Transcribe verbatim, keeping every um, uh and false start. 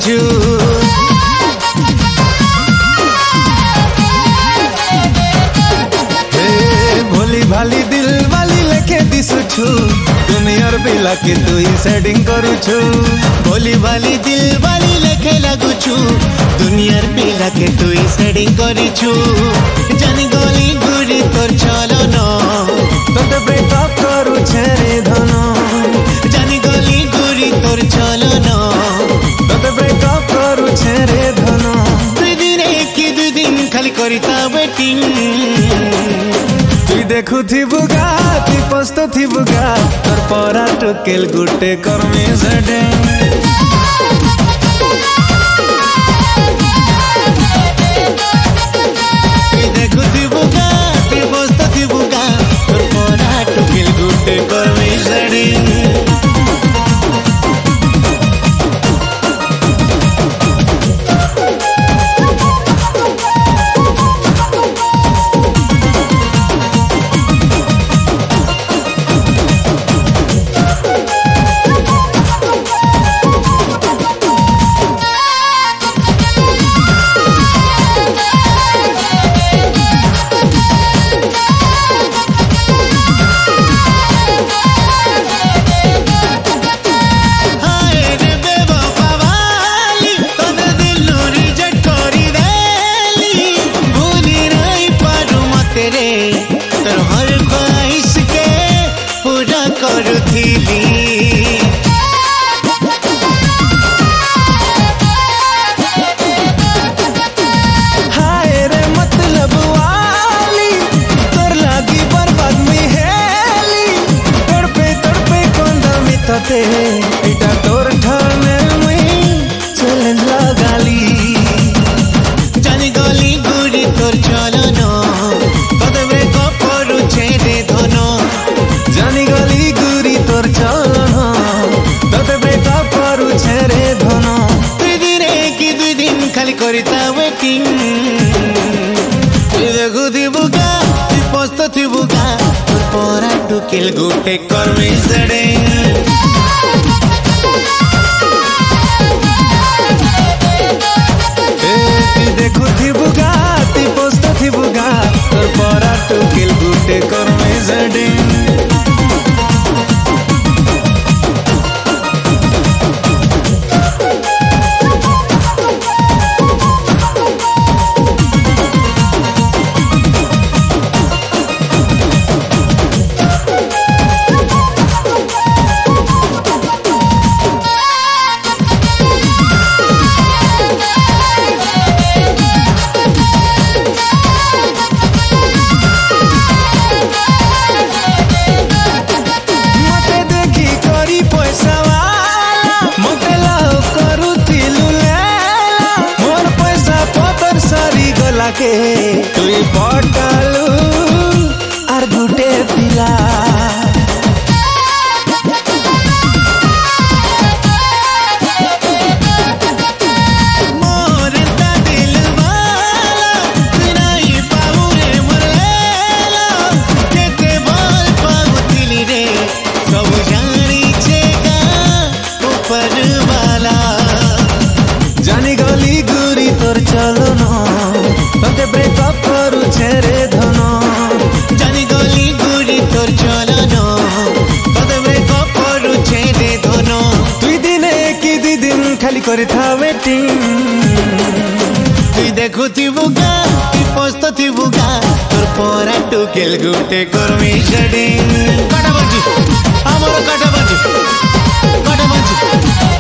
କରୁଛୁ भोली भाली दिल वाली लेके दिसुछु दुनियार पिला के तू ही सेटिंग करूछु भोली भाली दिल वाली लेके लागुछु दुनियार पिला के तू ही सेटिंग करूछु जानी गली गुरी तोर चलन तोते ब्रेकअप करू छेरे धन जानी गली गुरी तोर चलन तोते ब्रेकअप करू छेरे धन दुई दिन कि दुई दिन खाली करिता वेटिंग तुई देखु थिबुगा तुई पस्त थिबुगा तोर परा टोकेल गुटे कर्मी सेडे तुई देखु थिबुगा तुई पस्त थिबुगा तोर परा टोकेल गुटे कर्मी सेडे हाय रे मतलब वाली तोर लागी बर्बाद में हेली तड़पे तड़पे कंधा में तते एटा तोर ठाने में चैलेंज लगाली जानी गली गुड़ी तोर चलन कदवे कपरू छेदे धन जानी गली गुड़ी तोर चलन तते ब्रेकअप करू छेरे धन दुई दिन कि दुई दिन खाली करिता वेटिंग तुई देखु थिबुगा तुई पस्त थिबुगा तोर परा टोकेल गुटे कर्मी सेडे तुई देखु थिबुगा तुई पस्त थिबुगा तोर परा टोकेल गुटे कर्मी सेडे के तुई पटालू आर गुटे पिला मोर ता दिल वाला तुई पाऊ रे मरलेला केते बोल पाऊ दिली रे सब जानी छेगा ऊपर वाला जानी गली गुरी तोर चलन तोते ब्रेकअप करू छेरे धन जानी गली गुड़ी तोर चलन तोते ब्रेकअप करू छेरे धन दुई दिन कि दुई दिन खाली करिथा वेटिंग तुई देखु थिबुगा तुई पस्त थिबुगा तोर परा टोकेल गुटे कर्मी सेडे काटा बाजी हमर काटा बाजी काटा बाजी